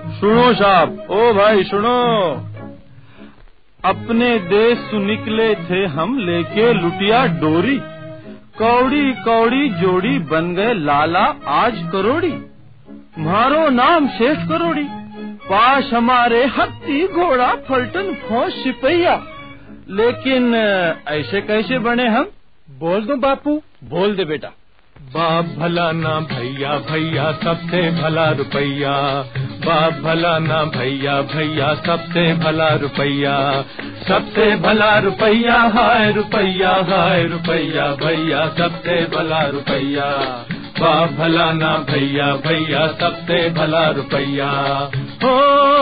सुनो साहब, ओ भाई सुनो। अपने देश से निकले थे हम लेके लुटिया डोरी, कौड़ी कौड़ी जोड़ी बन गए लाला आज करोड़ी। मारो नाम शेष करोड़ी, पास हमारे हत्ती घोड़ा फलटन फौज सिपहिया। लेकिन ऐसे कैसे बने हम? बोल दो बापू। बोल दे बेटा। बाप भला ना भैया भैया सबसे भला रुपैया, बाप भला ना भैया भैया सबसे भला रुपैया, सबसे भला रुपैया हाय रुपैया भैया सबसे भला रुपैया, बाप भला ना भैया भैया सबसे भला रुपैया। हो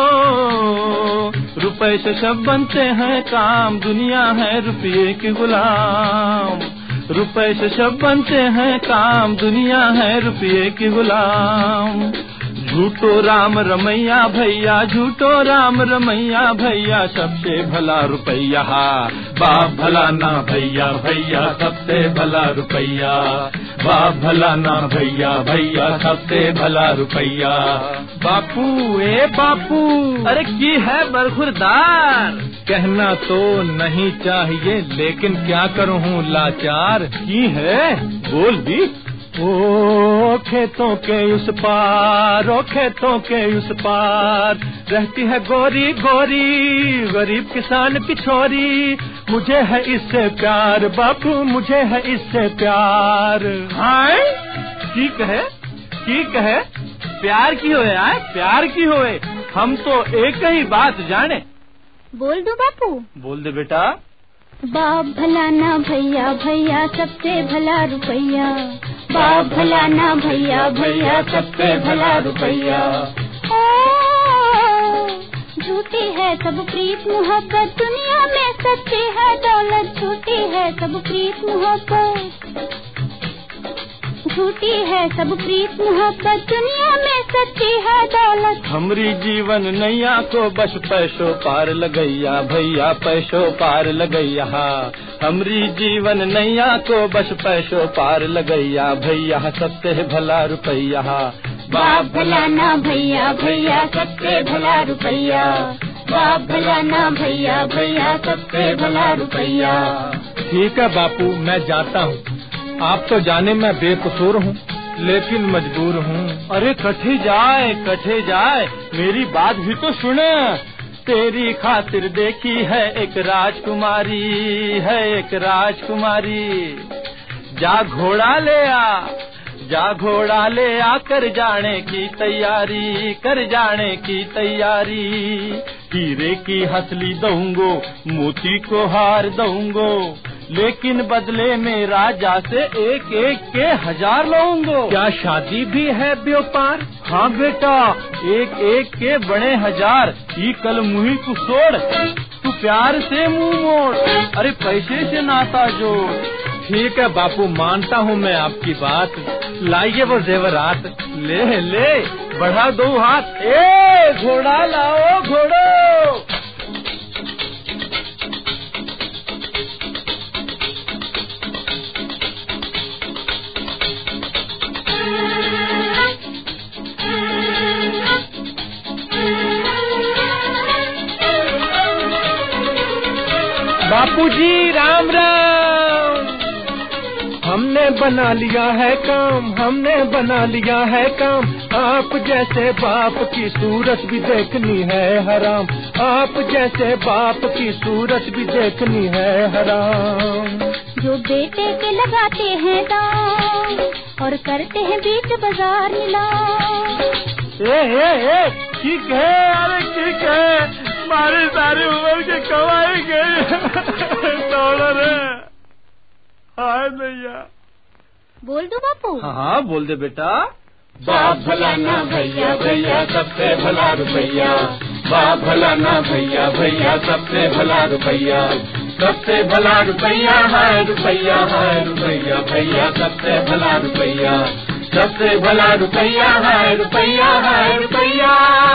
रुपए से सब बनते हैं काम, दुनिया है रुपये की गुलाम। रुपए से सब बनते हैं काम, दुनिया है रुपये की गुलाम। झूठो राम रमैया भैया, झूठो राम रमैया भैया सबसे भला रुपैया, बाप भला ना भैया भैया सबसे भला रुपैया, बाप भला ना भैया भैया सबसे भला रुपैया। बापू ए बापू, अरे की है बरखुरदार? कहना तो नहीं चाहिए लेकिन क्या करूँ लाचार। की है बोल भी। ओ खेतों के उस पार, ओ खेतों के उस पार रहती है गोरी गोरी गरीब किसान की छोरी। मुझे है इससे प्यार बापू, मुझे है इससे प्यार। हाय ठीक है प्यार की होए आए, प्यार की होए। हम तो एक ही बात जाने। बोल दो बापू। बोल दे बेटा। बाप भला ना भैया भैया सबसे भला रुपैया, बाप भला ना भैया भैया सबसे भला रुपैया। झूठी है सब प्रीत मोहब्बत, दुनिया में सच्ची है दौलत। झूठी है सब प्रीत मोहब्बत, झूठी है सब प्रीत मोहब्बत, दुनिया में सच्ची है दौलत। हमरी जीवन नैया को बस पैसों पार लगैया भैया, पैसों पार लगैया। हमरी जीवन नैया को बस पैसों पार लगैया भैया सबसे भला रुपैया, बाप भला ना भैया भैया सबसे भला रुपैया, बाप भला ना भैया भैया सबसे भला रुपैया। ठीक है बापू मैं जाता हूँ, आप तो जाने मैं बेकसूर हूँ लेकिन मजबूर हूँ। अरे कठे जाए मेरी बात भी तो सुने। तेरी खातिर देखी है एक राजकुमारी, है एक राजकुमारी। जा घोड़ा ले आ, जा घोड़ा ले आ, कर जाने की तैयारी, कर जाने की तैयारी। हीरे की हसली दूंगो, मोती को हार दूंगो, लेकिन बदले में राजा से एक एक के 1000 लूंगो। क्या शादी भी है व्यापार? हाँ बेटा, एक एक के बड़े 1000। ई कल मुही तू छोड़, तू प्यार से मुंह मोड़, अरे पैसे से नाता जोड़। ठीक है बापू मानता हूँ मैं आपकी बात, लाइए वो जेवरात। ले ले बढ़ा 2 हाथ। ए घोड़ा लाओ घोड़ो। बापूजी राम राम। हमने बना लिया है काम, हमने बना लिया है काम। आप जैसे बाप की सूरत भी देखनी है हराम, आप जैसे बाप की सूरत भी देखनी है हराम। जो बेटे के लगाते हैं दाम और करते हैं बीच बाजार नीलाम। ठीक है, अरे ठीक है, हमारी सारी उम्र की कमाई गई डॉलर है। हाय भैया। बोल दो बापू। हाँ बोल दे बेटा। बाप भला ना भैया भैया सबसे भला रुपैया, बाप भला ना भैया भैया सबसे भला रुपैया, सबसे भला रुपैया हाय रुपैया भैया सबसे भला रुपैया, सबसे भला रुपैया हाय रुपैया।